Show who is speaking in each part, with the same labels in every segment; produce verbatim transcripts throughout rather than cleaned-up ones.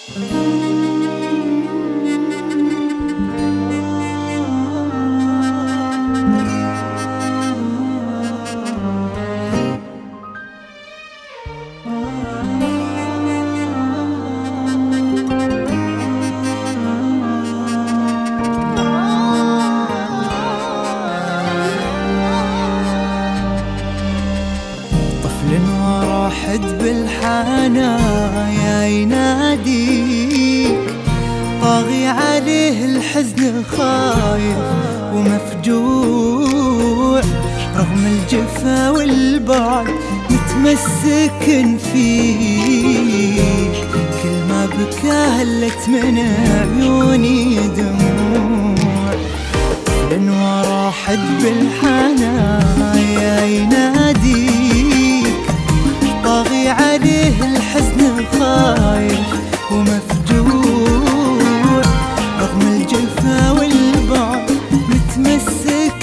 Speaker 1: واحد بالحنايا يناديك، طاغي عليه الحزن خايف ومفجوع، رغم الجفا والبعد متمسك فيك، كل ما بكى هلت من عيوني دموع. طفل ورا حد بالحنايا يناديك، طاغي عليه الحزن خايف ومفجوع، رغم الجفا والبعد متمسك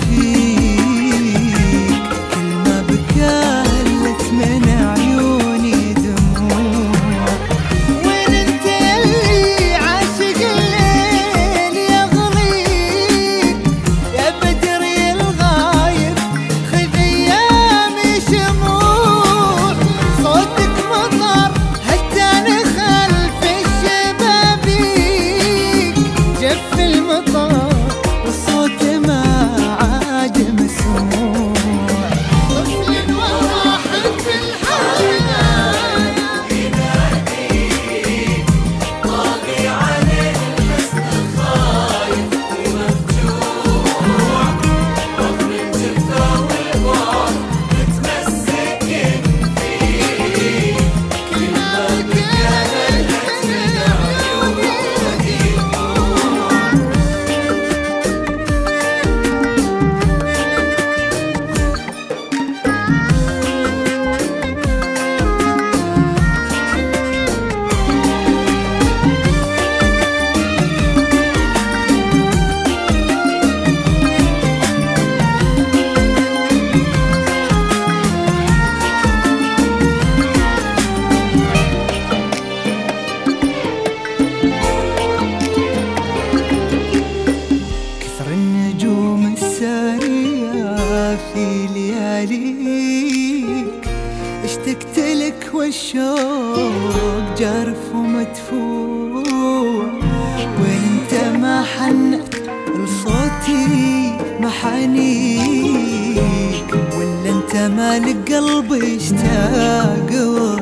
Speaker 1: فيك، كل ما بكى هلت من عيوني دموع. وين انت يلي عاشق الليل يغليك، يا بدري الغايب خذ ايامي شموع، صوتك مطر هتاني خلف الشبابيك، جف المطر والصوت ما عاد مسموع. طفل واحد بالحنان يناديك، طاغي عليه الحزن خايف ومفجوع، رغم الجفا والبعد متمسك فيك، كل ما بكى هلت من عيوني دموع. كثر النجوم السارية في لياليك، اشتقت لك والشوق جارف ومدفوع، وين انت ما حنت لصوتي محانيك، ولا انت مالك قلبي اشتاق